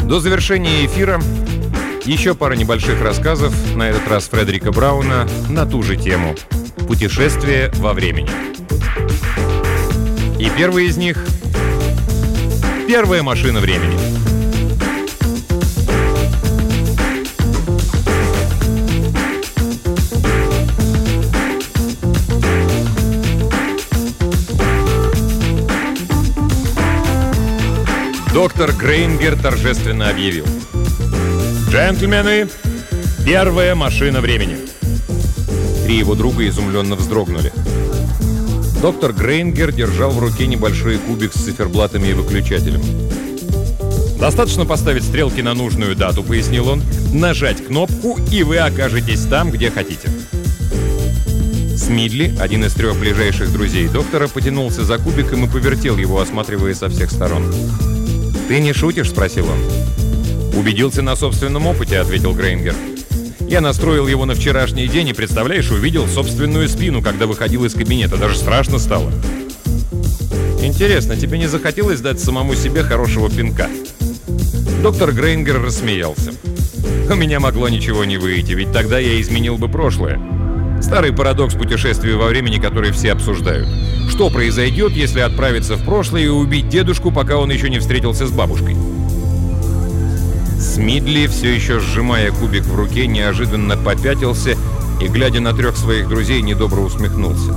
До завершения эфира еще пара небольших рассказов, на этот раз Фредерика Брауна, на ту же тему – путешествие во времени. И первый из них – первая машина времени. Доктор Грейнгер торжественно объявил: «Джентльмены, первая машина времени!» Три его друга изумленно вздрогнули. Доктор Грейнгер держал в руке небольшой кубик с циферблатами и выключателем. «Достаточно поставить стрелки на нужную дату», — пояснил он, «нажать кнопку, и вы окажетесь там, где хотите». Смидли, один из трех ближайших друзей доктора, потянулся за кубиком и повертел его, осматривая со всех сторон. «Ты не шутишь?» — спросил он. «Убедился на собственном опыте», — ответил Грейнгер. «Я настроил его на вчерашний день и, представляешь, увидел собственную спину, когда выходил из кабинета. Даже страшно стало». «Интересно, тебе не захотелось дать самому себе хорошего пинка?» Доктор Грейнгер рассмеялся. «У меня могло ничего не выйти, ведь тогда я изменил бы прошлое. Старый парадокс путешествия во времени, который все обсуждают. Что произойдет, если отправиться в прошлое и убить дедушку, пока он еще не встретился с бабушкой?» Смидли, все еще сжимая кубик в руке, неожиданно попятился и, глядя на трех своих друзей, недобро усмехнулся.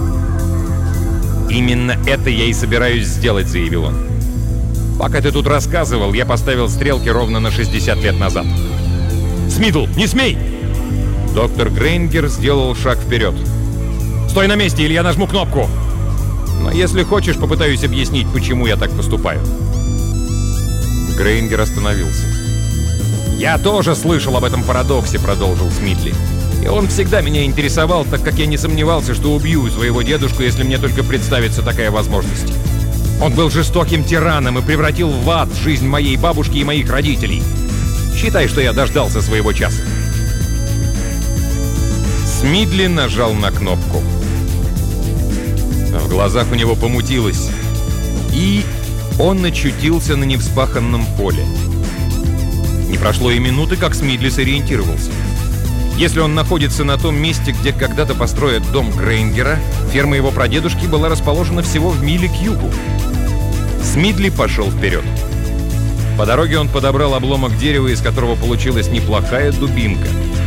«Именно это я и собираюсь сделать», — заявил он. «Пока ты тут рассказывал, я поставил стрелки ровно на 60 лет назад». «Смидл, не смей!» Доктор Грейнгер сделал шаг вперед. «Стой на месте, или я нажму кнопку!» «Но если хочешь, попытаюсь объяснить, почему я так поступаю». Грейнгер остановился. «Я тоже слышал об этом парадоксе», — продолжил Смидли. «И он всегда меня интересовал, так как я не сомневался, что убью своего дедушку, если мне только представится такая возможность. Он был жестоким тираном и превратил в ад жизнь моей бабушки и моих родителей. Считай, что я дождался своего часа». Смидли нажал на кнопку. В глазах у него помутилось, и он очутился на невспаханном поле. Не прошло и минуты, как Смидли сориентировался. Если он находится на том месте, где когда-то построят дом Грейнгера, ферма его прадедушки была расположена всего в миле к югу. Смидли пошел вперед. По дороге он подобрал обломок дерева, из которого получилась неплохая дубинка.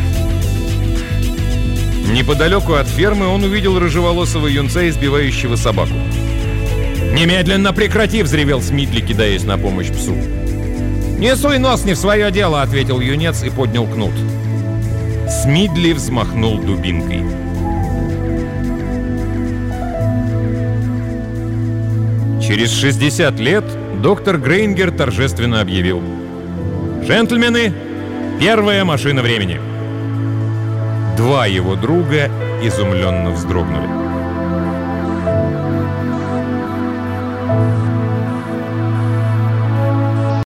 Неподалеку от фермы он увидел рыжеволосого юнца, избивающего собаку. «Немедленно прекрати!» — взревел Смидли, кидаясь на помощь псу. «Не суй нос не в свое дело!» — ответил юнец и поднял кнут. Смидли взмахнул дубинкой. Через 60 лет доктор Грейнгер торжественно объявил: «Джентльмены, первая машина времени!» Два его друга изумленно вздрогнули.